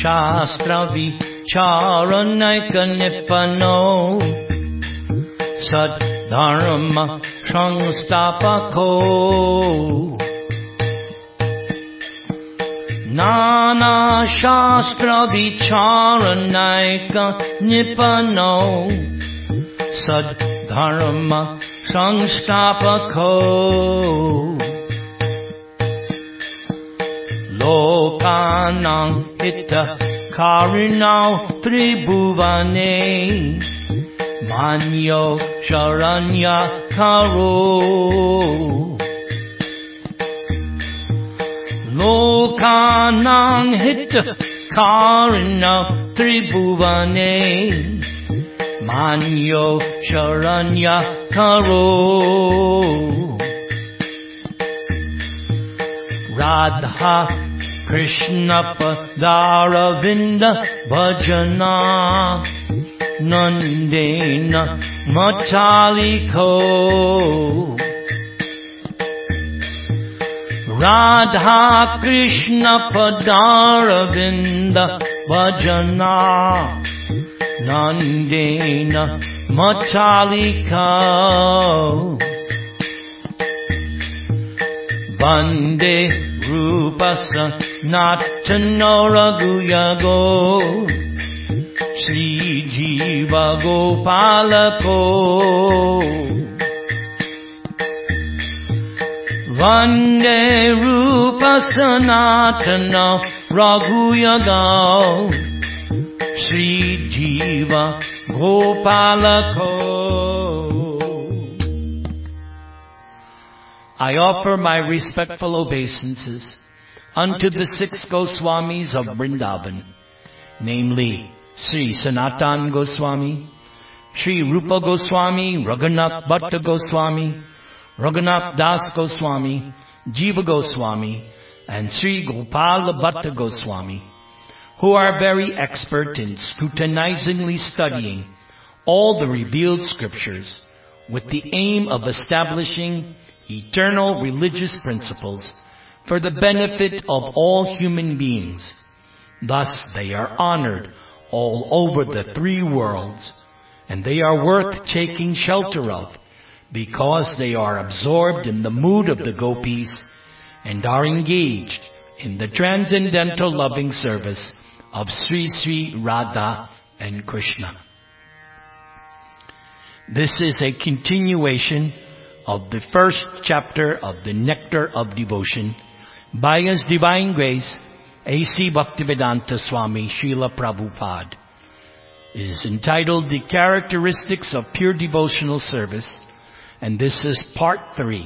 Shastra Vicharanaika Nipano Sadharma Sangstapako Nana Shastra Vicharanaika Nipano Sadharma Sangstapako Lokanang Hita Karinau Tribhuvane Manyo Sharanya Karo Lokanang Hita Karinau Tribhuvane Manyo Sharanya Karo Radha Krishna Padaravinda Bhajana Nandena Mataliko Radha Krishna Padaravinda Bhajana Nandena Matalika Bande Rupasa Natano Raghuyago Sri Jiva Gopalako Vande Rupasa Natano Raghuyago Sri Jiva Gopalako. I offer my respectful obeisances unto the 6 Goswamis of Vrindavan, namely Sri Sanatan Goswami, Sri Rupa Goswami, Raghunath Bhatta Goswami, Raghunath Das Goswami, Jiva Goswami, and Sri Gopala Bhatta Goswami, who are very expert in scrutinizingly studying all the revealed scriptures with the aim of establishing eternal religious principles for the benefit of all human beings. Thus they are honored all over the 3 worlds, and they are worth taking shelter of because they are absorbed in the mood of the gopis and are engaged in the transcendental loving service of Sri Sri Radha and Krishna. This is a continuation of the first chapter of the Nectar of Devotion by His Divine Grace A.C. Bhaktivedanta Swami Srila Prabhupada. It is entitled The Characteristics of Pure Devotional Service, and this is part 3.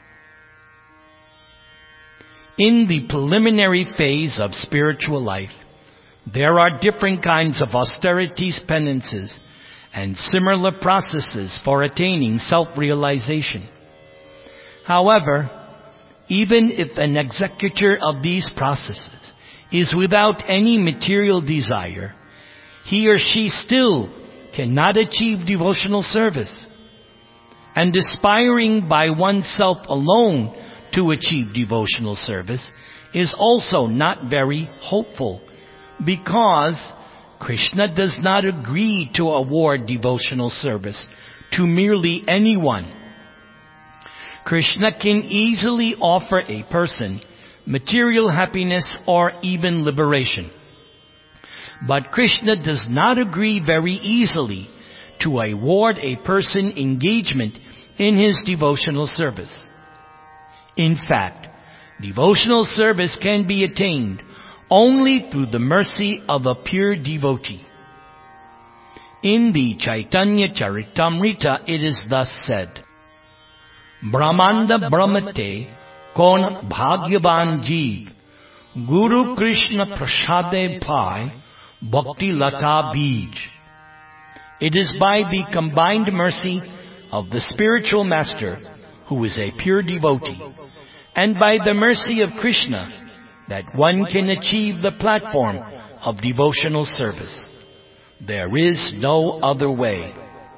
In the preliminary phase of spiritual life, there are different kinds of austerities, penances, and similar processes for attaining self-realization. However, even if an executor of these processes is without any material desire, he or she still cannot achieve devotional service. And aspiring by oneself alone to achieve devotional service is also not very hopeful, because Krishna does not agree to award devotional service to merely anyone. Krishna can easily offer a person material happiness or even liberation. But Krishna does not agree very easily to award a person engagement in his devotional service. In fact, devotional service can be attained only through the mercy of a pure devotee. In the Chaitanya Charitamrita, it is thus said, Brahmanda Brahmate Kon Bhagyavan Jeev Guru Krishna Prasade Bhai Bhakti Lata Bij. It is by the combined mercy of the spiritual master, who is a pure devotee, and by the mercy of Krishna, that one can achieve the platform of devotional service. There is no other way.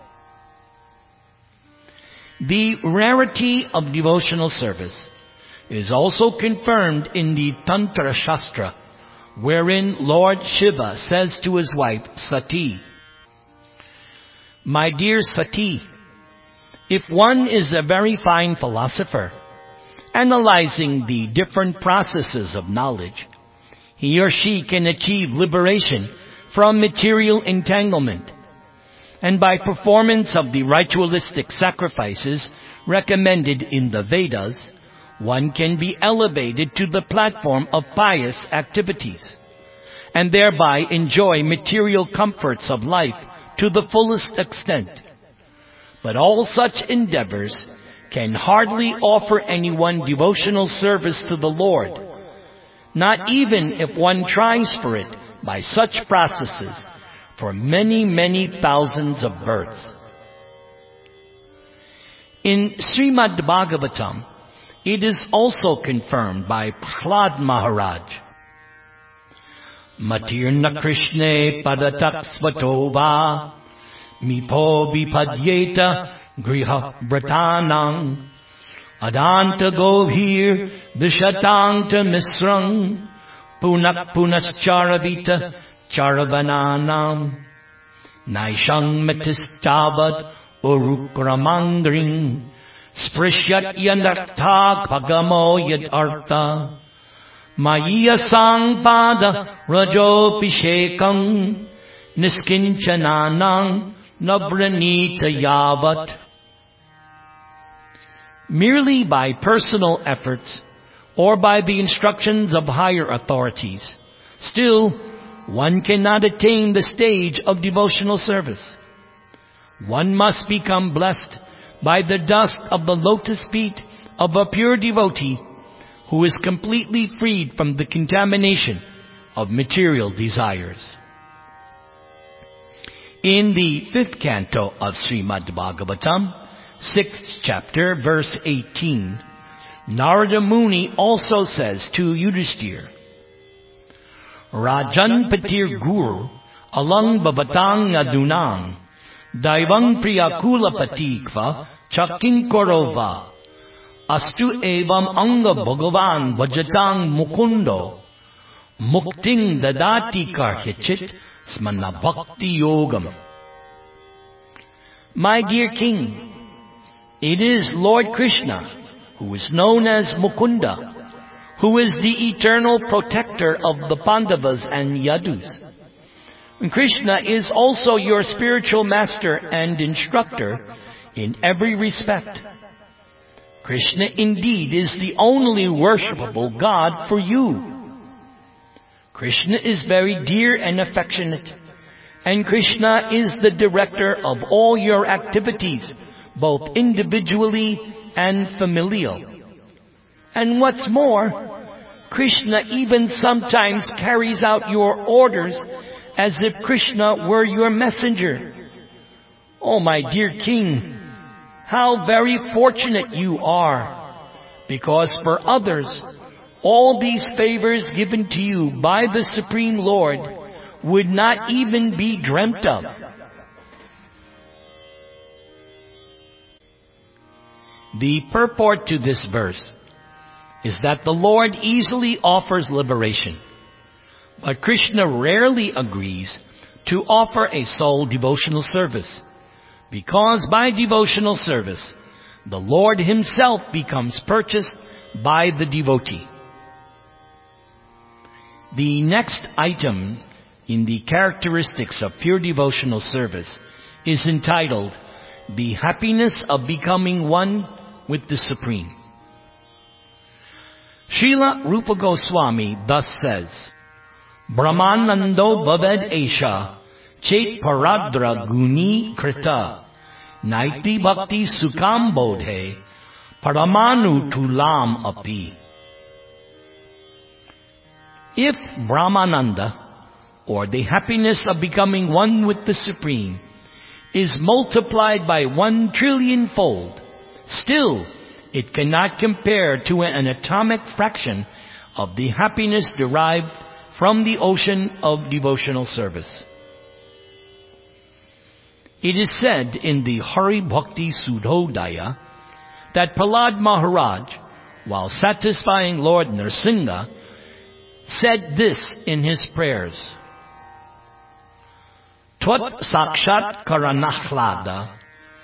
The rarity of devotional service is also confirmed in the Tantra Shastra, wherein Lord Shiva says to his wife Sati, "My dear Sati, if one is a very fine philosopher, analyzing the different processes of knowledge, he or she can achieve liberation from material entanglement. And by performance of the ritualistic sacrifices recommended in the Vedas, one can be elevated to the platform of pious activities, and thereby enjoy material comforts of life to the fullest extent. But all such endeavors can hardly offer anyone devotional service to the Lord, not even if one tries for it by such processes for many, many thousands of births." In Srimad Bhagavatam, it is also confirmed by Prahlad Maharaj, "Matirna Krishne padatak svatova mipo vipadyeta griha vratanang adanta govir vishatangta misrang punak punascharavita charavananam naishang metistavat urukramangring sprishyat yanartha bhagamo yadartha mayiyasang pada rajopishekam niskinchananang navranita yavat." Merely by personal efforts or by the instructions of higher authorities, still one cannot attain the stage of devotional service. One must become blessed by the dust of the lotus feet of a pure devotee who is completely freed from the contamination of material desires. In the 5th canto of Srimad Bhagavatam, 6th chapter, verse 18, Narada Muni also says to Yudhishthir, "Rajan patir guru alang babatang adunang daivang priyakula patikva chaking korova astu evam anga bhagavan vajatang mukundo mukting dadati karhichit smana bhakti yogam." My dear king, it is Lord Krishna, who is known as Mukunda, who is the eternal protector of the Pandavas and Yadus. And Krishna is also your spiritual master and instructor in every respect. Krishna indeed is the only worshipable God for you. Krishna is very dear and affectionate, and Krishna is the director of all your activities, both individually and familial. And what's more, Krishna even sometimes carries out your orders as if Krishna were your messenger. Oh, my dear king, how very fortunate you are, because for others, all these favors given to you by the Supreme Lord would not even be dreamt of. The purport to this verse is that the Lord easily offers liberation, but Krishna rarely agrees to offer a soul devotional service, because by devotional service, the Lord himself becomes purchased by the devotee. The next item in the characteristics of pure devotional service is entitled, "The Happiness of Becoming One with the Supreme." Srila Rupa Goswami thus says, "Brahmanando bhaved esha chet paradra guni krita naiti bhakti sukam bodhe paramanu tulam api." If Brahmananda, or the happiness of becoming one with the Supreme, is multiplied by 1 trillion-fold, still it cannot compare to an atomic fraction of the happiness derived from the ocean of devotional service. It is said in the Hari Bhakti Sudhodaya that Prahlad Maharaj, while satisfying Lord Nrsimha, said this in his prayers: Tvat sakshat karanahlada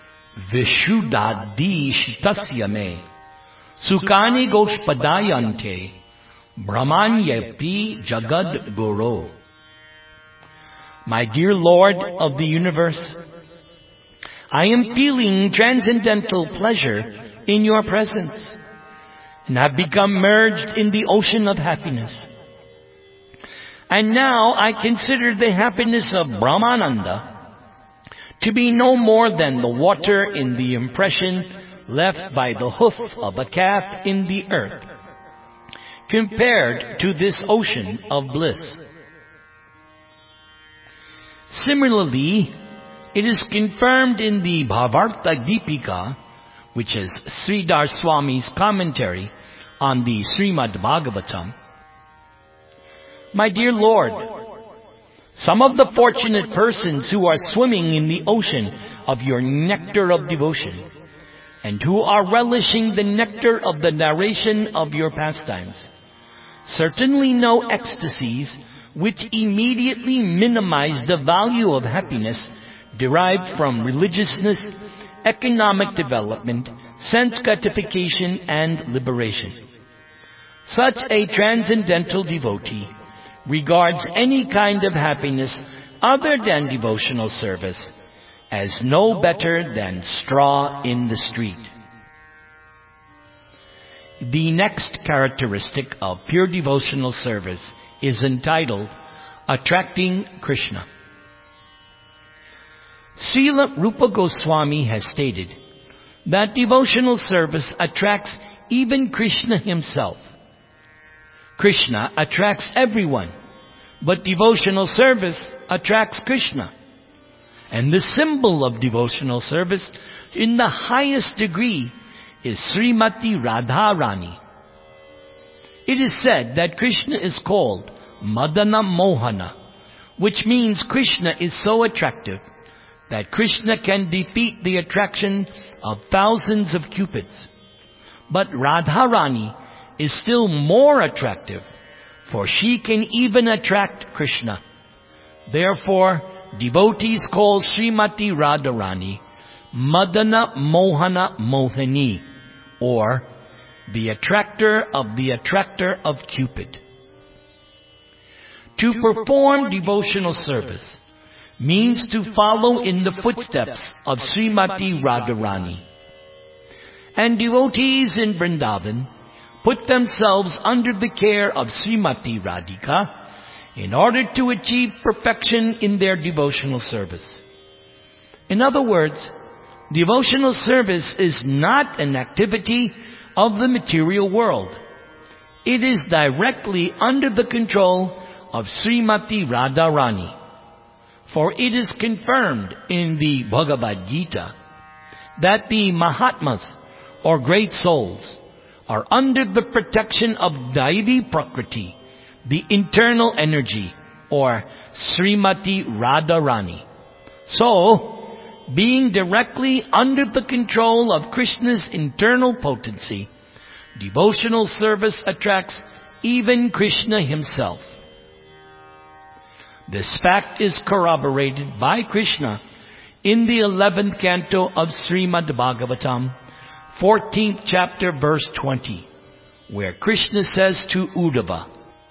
vishuddhadishtasya me sukani goshpadayante brahmanyepi jagad guru. My dear Lord of the universe, I am feeling transcendental pleasure in your presence and have become merged in the ocean of happiness. And now I consider the happiness of Brahmananda to be no more than the water in the impression left by the hoof of a calf in the earth, compared to this ocean of bliss. Similarly, it is confirmed in the Bhavarta Deepika, which is Sridhar Swami's commentary on the Srimad Bhagavatam. My dear Lord, some of the fortunate persons who are swimming in the ocean of your nectar of devotion, and who are relishing the nectar of the narration of your pastimes, certainly know ecstasies which immediately minimize the value of happiness derived from religiousness, economic development, sense gratification, and liberation. Such a transcendental devotee regards any kind of happiness other than devotional service as no better than straw in the street. The next characteristic of pure devotional service is entitled Attracting Krishna. Srila Rupa Goswami has stated that devotional service attracts even Krishna himself. Krishna attracts everyone, but devotional service attracts Krishna. And the symbol of devotional service in the highest degree is Srimati Radharani. It is said that Krishna is called Madana Mohana, which means Krishna is so attractive that Krishna can defeat the attraction of thousands of cupids. But Radharani is still more attractive, for she can even attract Krishna. Therefore, devotees call Srimati Radharani Madana Mohana Mohini, or the attractor of Cupid. To perform devotional service means to follow in the footsteps of Srimati Radharani. And devotees in Vrindavan put themselves under the care of Srimati Radhika in order to achieve perfection in their devotional service. In other words, devotional service is not an activity of the material world. It is directly under the control of Srimati Radharani. For it is confirmed in the Bhagavad Gita that the Mahatmas, or great souls, are under the protection of Daivi Prakriti, the internal energy, or Srimati Radharani. So, being directly under the control of Krishna's internal potency, devotional service attracts even Krishna himself. This fact is corroborated by Krishna in the 11th canto of Srimad Bhagavatam, 14th chapter, verse 20, where Krishna says to Uddhava,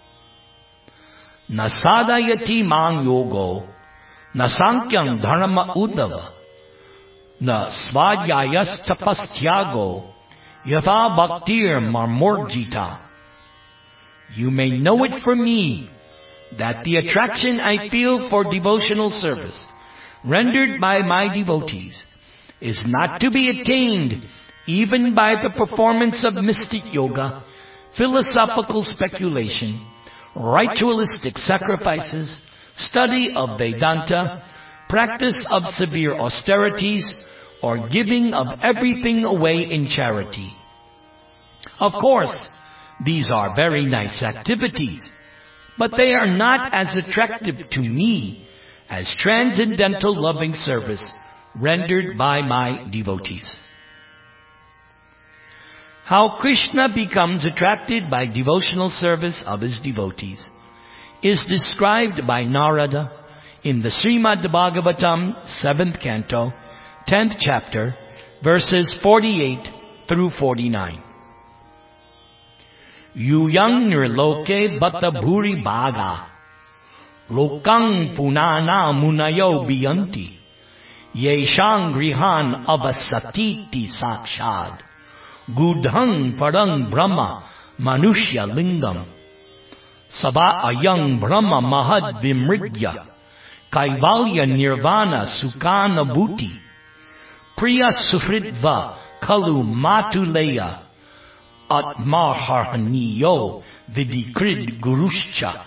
"Na sadayati mang yogo, na sankyam dharma Uddhava, na svadhyayas tapastyago, yatha bhaktir marmorjita." You may know it from me that the attraction I feel for devotional service rendered by my devotees is not to be attained even by the performance of mystic yoga, philosophical speculation, ritualistic sacrifices, study of Vedanta, practice of severe austerities, or giving of everything away in charity. Of course, these are very nice activities, but they are not as attractive to me as transcendental loving service rendered by my devotees. How Krishna becomes attracted by devotional service of his devotees is described by Narada in the Srimad Bhagavatam, 7th canto, 10th chapter, verses 48 through 49. Yuyang nirloke bata bhuri bhaga, lokang punana munayo biyanti, yeshang grihan avasatiti sakshad, gudhang parang brahma manushya lingam, sabha ayang brahma mahad vimridya, kaivalya nirvana sukana bhuti, priya sufritva kalu matuleya, atmaharhaniyo vidikrid guruscha.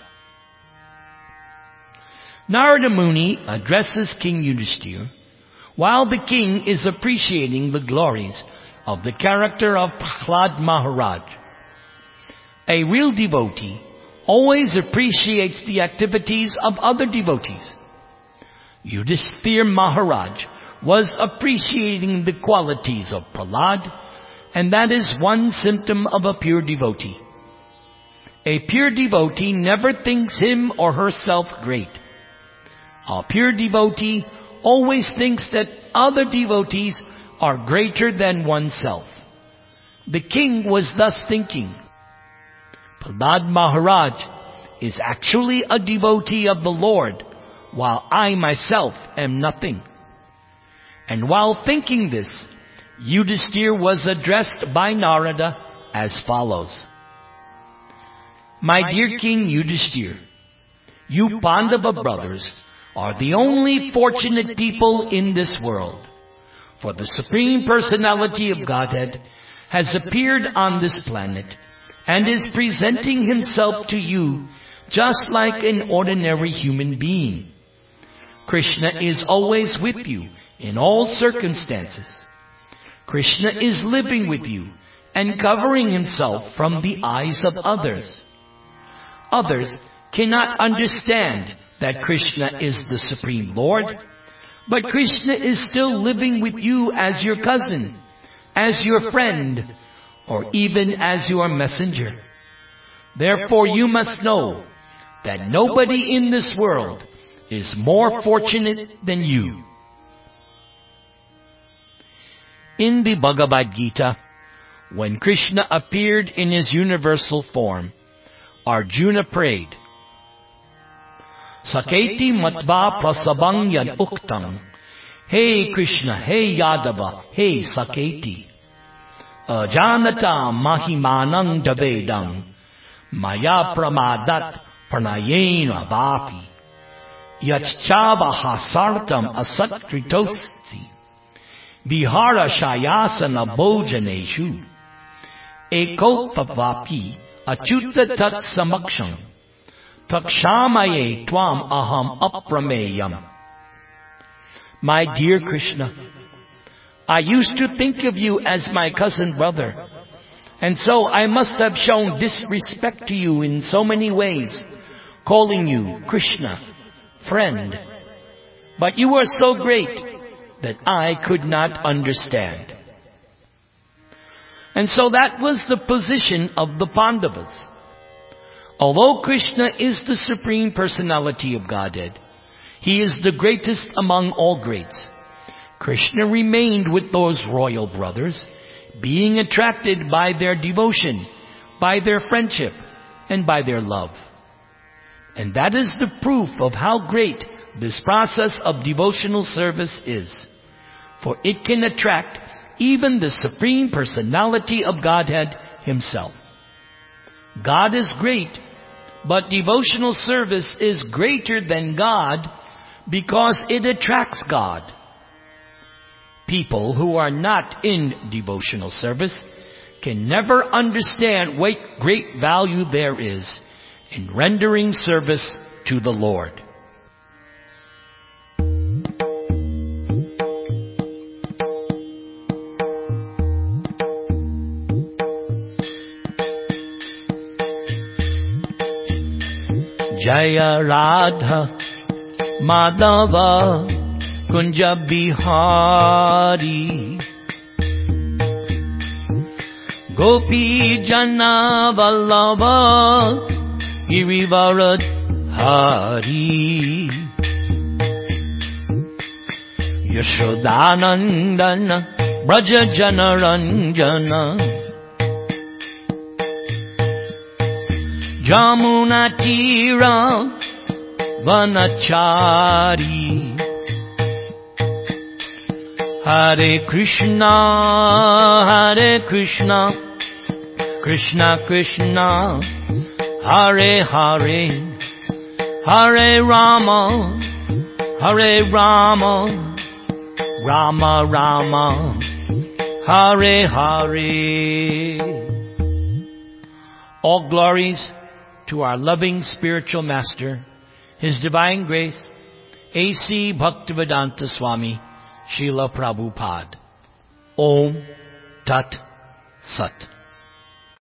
Narada Muni addresses King Yudhishthira while the king is appreciating the glories of the character of Prahlad Maharaj. A real devotee always appreciates the activities of other devotees. Yudhishthira Maharaj was appreciating the qualities of Prahlad, and that is one symptom of a pure devotee. A pure devotee never thinks him or herself great. A pure devotee always thinks that other devotees are greater than oneself. The king was thus thinking, Prahlad Maharaj is actually a devotee of the Lord, while I myself am nothing. And while thinking this, Yudhishthira was addressed by Narada as follows. My dear King Yudhishthira, you Pandava brothers are the only fortunate people in this world, for the Supreme Personality of Godhead has appeared on this planet and is presenting himself to you just like an ordinary human being. Krishna is always with you in all circumstances. Krishna is living with you and covering himself from the eyes of others. Others cannot understand that Krishna is the Supreme Lord, but Krishna is still living with you as your cousin, as your friend, or even as your messenger. Therefore you must know that nobody in this world is more fortunate than you. In the Bhagavad Gita, when Krishna appeared in his universal form, Arjuna prayed, Saketi matva prasabang yad uktam, Hey Krishna, Hey Yadava, Hey Saketi, Ajanata mahimanang davedam, Maya pramadat pranayena vapi, Yachchava hasartam asatritossi, Vihara shayasana bhojaneshu, Ekopavapi achyuta tat samaksham, Takshamaye tvam aham aprameyam. My dear Krishna, I used to think of you as my cousin brother, and so I must have shown disrespect to you in so many ways, calling you Krishna, friend. But you are so great that I could not understand. And so that was the position of the Pandavas. Although Krishna is the Supreme Personality of Godhead, he is the greatest among all greats. Krishna remained with those royal brothers, being attracted by their devotion, by their friendship, and by their love. And that is the proof of how great this process of devotional service is. For it can attract even the Supreme Personality of Godhead himself. God is great, but devotional service is greater than God because it attracts God. People who are not in devotional service can never understand what great value there is in rendering service to the Lord. Jaya Radha Madhava Kunja Bihari Gopi Jana Vallabha Girivarat Hari Yashodanandana Braja Janaranjana Jamuna Tira Vanachari Hare Krishna Krishna Krishna Hare Hare Hare Rama Rama Rama Hare Hare. All glories to our loving spiritual master, His Divine Grace, A.C. Bhaktivedanta Swami, Srila Prabhupada. Om Tat Sat.